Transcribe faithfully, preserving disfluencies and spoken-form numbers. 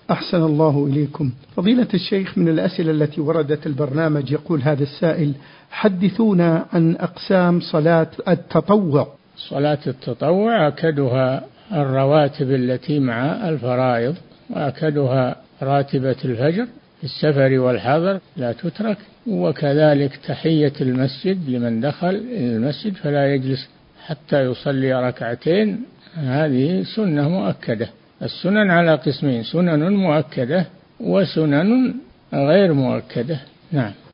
أحسن الله إليكم. فضيلة الشيخ، من الأسئلة التي وردت البرنامج يقول هذا السائل: حدثونا عن أقسام صلاة التطوع. صلاة التطوع أكدها الرواتب التي مع الفرائض، وأكدها راتبة الفجر في السفر والحضر لا تترك، وكذلك تحية المسجد لمن دخل المسجد فلا يجلس حتى يصلي ركعتين، هذه سنة مؤكدة. السنن على قسمين: سنن مؤكدة وسنن غير مؤكدة. نعم.